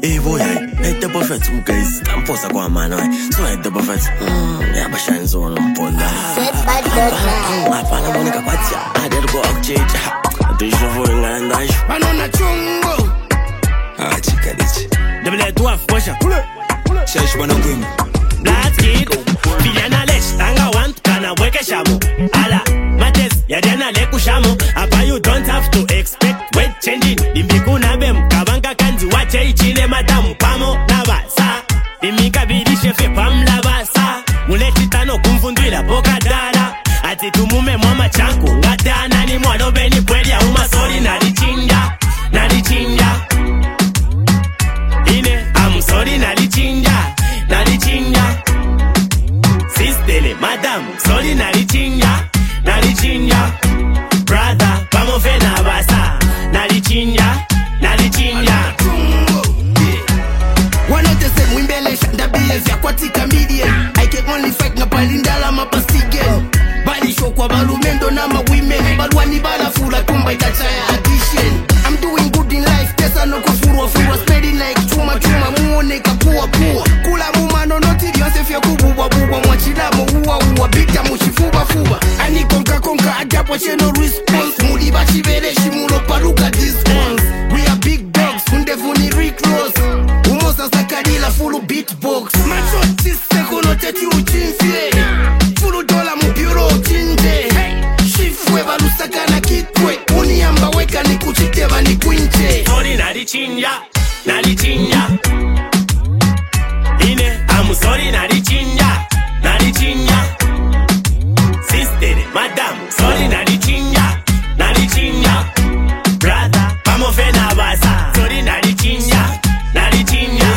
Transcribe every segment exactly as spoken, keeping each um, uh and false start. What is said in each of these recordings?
Hey boy, hey the buffet, who guys? I'm post a go man, so like the buffet. Yeah, but shine so on ponda. Set bad dog. I found a monica patia. I did go up change. The shovel and I. Banana chungo. Ah, chica ditch. The blade dwarf pusher. Shesh banana. Black kid. Viliana lesh. Tanga want kana weke shamu. Ala. Mates. Yadiana leku shamu. Apa you don't have to expect weight changing. Imbiku na bem. Kabanka kanzi wache ichine madamu. Pamo nabasa. Imika bidi shefe pam labasa. Muleti tano kumfundwila boka dala. Ati tumume mwama chanku. Ngata nani mwano beni pweli ya umasori. Nalichinja. Nalichinja. Ine. I'm sorry nalichinja. Nalichinja. Sistele madam. Sorry nalichinja. Nalichinja. Brother. Vamos fe na basa. Nalichinja. Nalichinja. One of the same wimbele shanda behavior aquatic median. I can only fight na palindala mapasigen. Body show kwa balumendo na ma women. Balwani bala fula kumba itachaya addition. I'm doing good in life. Tesa no kufurwa furwa. Spreading like chuma chuma muone kapua pua. Kula mumano noti dionse fya kububwa bubwa. Mwachidamo uwa uwa bita mushifuba fuba. Ani konka konka ajapo cheno response. Muli bachi vele shimulo paluka discounts. We are big dogs. Undevuni Rick Ross. Umosa sakadila fulu beatbox. Macho tise kuno teti uchinfye. Fulu dola mupiro uchinje. Shifwe balusaka na kitwe. Uniamba weka ni kuchiteva ni kwinche. Sorry nalichinja. Nalichinja. Ine. I'm sorry nalichinja. Nalichinja. Sister, madam. Sorry nalichinja. Nalichinja. Brother. Vamos fe na basa. Sorry nalichinja. Nalichinja.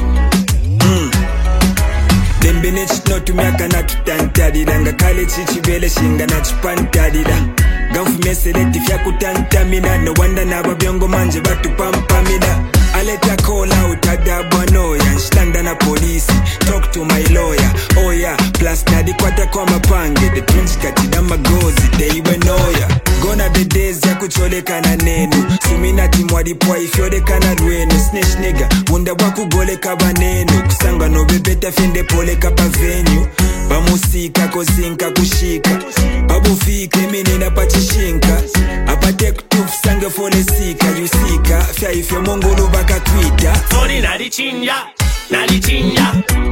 Dembenech no tumyaka na tutantalira nga kale chichibele shinga na chipantalira ganfu meseleti fya kutantamina no wanda n'ababyongo manje batupampamina aleta call out adabwa noya nshitanda na polisi talk to my lawyer oh yeah plus nadikwata kwa mapange the twins katida magozi deiwe noya gona the days ya kucholekana nenu sumina timwadipwa ifyolekana lwenu snitch nigga wunda wakugoleka banenu kusanga nobebeta fende poleka pa venue bamusika kosinka kushika babufika eminina pachishinka apate kutufusange folesika yusika fya ifyo mongolo baka twita sorry nalichinja nalichinja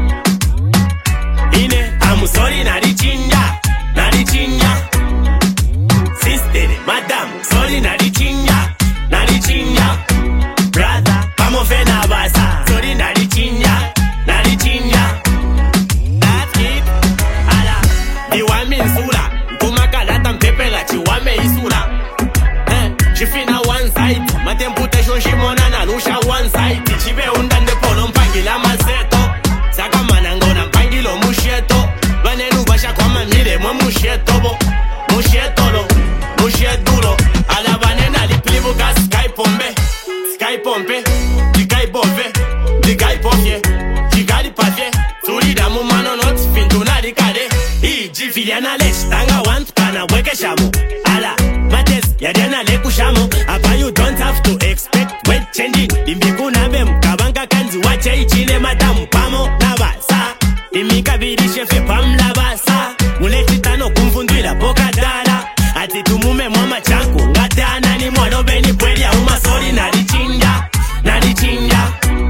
ine I'm sorry nalichinja nalichinja sister madam sorry nalichinja nalichinja brother vamos fe na basa sorry nalichinja nalichinja that's it ala niwami nsula kumakalata mpepela chiwame isura eh chifina one side matemputation shimona na lusha one side chibe undande polo mpangila mazeto saka manangona mpangilo mushieto banenu basha kwa mamire mwe mushieto bo mushietolo mushietulo ala banena liplibu ka sky pombe sky pompe dikai bove dikai pofie dikai pafie tulida mumano not fintuna dikade iji viliana lesh tanga want kana weke shamu ala mates yadiana leku shamu apa you don't have to expect weight changing imbiku na bem kabanka kanzi wache ichine madamu pamo na basa imika bidishe fe pam la basa muleti tano kumfundwila boka dala ati tumume mwama chanku ngatana ni mwano beni kweli ya umasori nalichinja nalichinja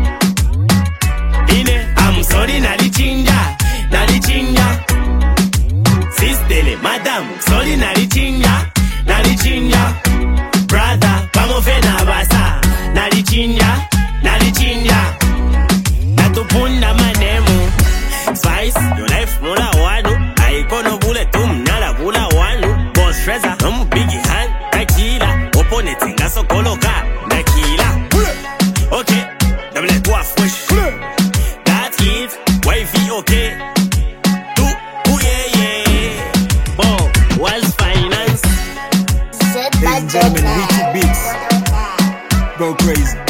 ine I'm sorry nalichinja nalichinja sistele madam sorry nalichinja nalichinja brother vamos fe na basa nalichinja nalichinja natupunda manemu spice your life mula wanu aikono bule tum nala bula wanu boss Trezor um biggie hand takila opponent ngaso koloka nakila okay double dwarf fresh that kid wifey okay do oh yeah yeah oh was finance Set bad Ladies and gentlemen, dog. Witty Beats go crazy.